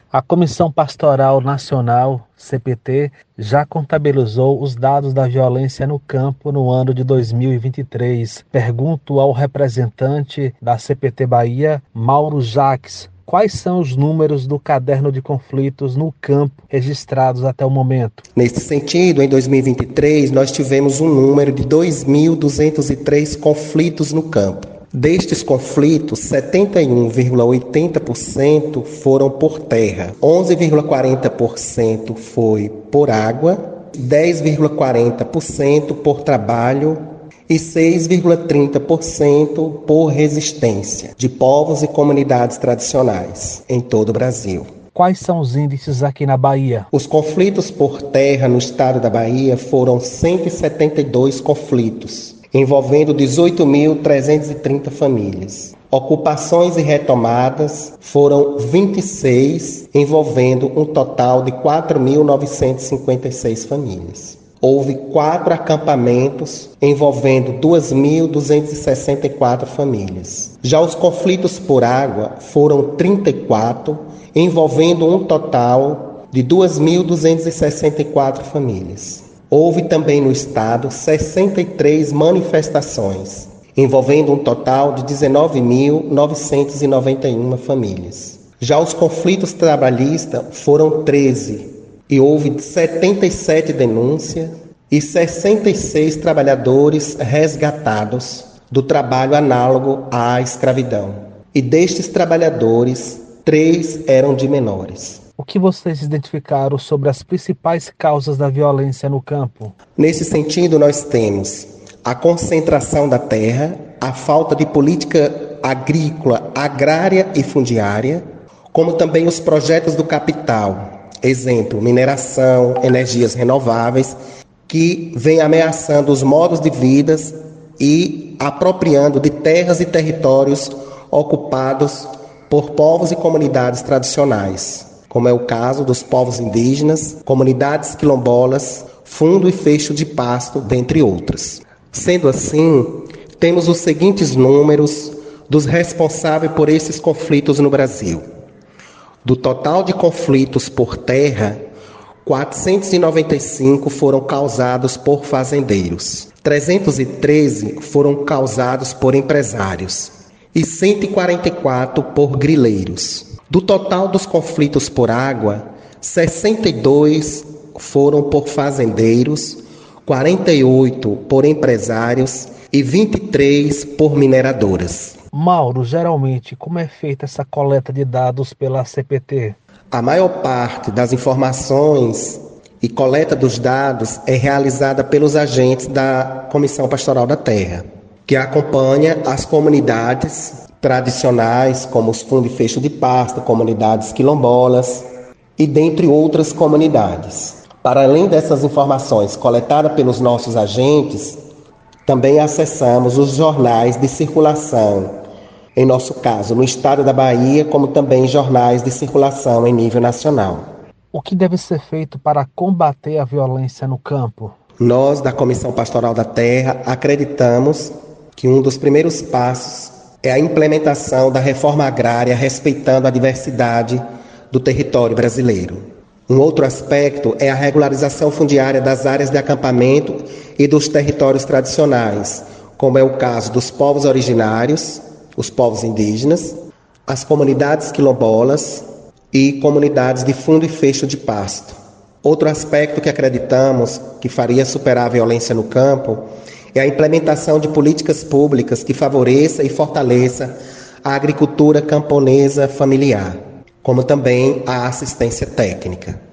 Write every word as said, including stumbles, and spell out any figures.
A Comissão Pastoral Nacional, C P T, já contabilizou os dados da violência no campo no ano de dois mil e vinte e três. Pergunto ao representante da C P T Bahia, Mauro Jacques, quais são os números do caderno de conflitos no campo registrados até o momento? Nesse sentido, em dois mil e vinte e três, nós tivemos um número de dois mil duzentos e três conflitos no campo. Destes conflitos, setenta e um vírgula oitenta por cento foram por terra, onze vírgula quarenta por cento foi por água, dez vírgula quarenta por cento por trabalho e seis vírgula trinta por cento por resistência de povos e comunidades tradicionais em todo o Brasil. Quais são os índices aqui na Bahia? Os conflitos por terra no estado da Bahia foram cento e setenta e dois conflitos, envolvendo dezoito mil trezentas e trinta famílias. Ocupações e retomadas foram vinte e seis, envolvendo um total de quatro mil novecentas e cinquenta e seis famílias. Houve quatro acampamentos, envolvendo duas mil duzentas e sessenta e quatro famílias. Já os conflitos por água foram trinta e quatro, envolvendo um total de duas mil duzentas e sessenta e quatro famílias. Houve também no estado sessenta e três manifestações, envolvendo um total de dezenove mil novecentas e noventa e uma famílias. Já os conflitos trabalhistas foram treze, e houve setenta e sete denúncias e sessenta e seis trabalhadores resgatados do trabalho análogo à escravidão. E destes trabalhadores, três eram de menores. O que vocês identificaram sobre as principais causas da violência no campo? Nesse sentido, nós temos a concentração da terra, a falta de política agrícola, agrária e fundiária, como também os projetos do capital, exemplo, mineração, energias renováveis, que vem ameaçando os modos de vida e apropriando de terras e territórios ocupados por povos e comunidades tradicionais, como é o caso dos povos indígenas, comunidades quilombolas, fundo e fecho de pasto, dentre outras. Sendo assim, temos os seguintes números dos responsáveis por esses conflitos no Brasil. Do total de conflitos por terra, quatrocentos e noventa e cinco foram causados por fazendeiros, trezentos e treze foram causados por empresários e cento e quarenta e quatro por grileiros. Do total dos conflitos por água, sessenta e dois foram por fazendeiros, quarenta e oito por empresários e vinte e três por mineradoras. Mauro, geralmente, como é feita essa coleta de dados pela C P T? A maior parte das informações e coleta dos dados é realizada pelos agentes da Comissão Pastoral da Terra, que acompanha as comunidades tradicionais, como os fundos e fecho de pasto, comunidades quilombolas e dentre outras comunidades. Para além dessas informações coletadas pelos nossos agentes, também acessamos os jornais de circulação, em nosso caso, no estado da Bahia, como também jornais de circulação em nível nacional. O que deve ser feito para combater a violência no campo? Nós, da Comissão Pastoral da Terra, acreditamos que um dos primeiros passos é a implementação da reforma agrária respeitando a diversidade do território brasileiro. Um outro aspecto é a regularização fundiária das áreas de acampamento e dos territórios tradicionais, como é o caso dos povos originários, os povos indígenas, as comunidades quilombolas e comunidades de fundo e fecho de pasto. Outro aspecto que acreditamos que faria superar a violência no campo é a implementação de políticas públicas que favoreça e fortaleça a agricultura camponesa familiar, como também a assistência técnica.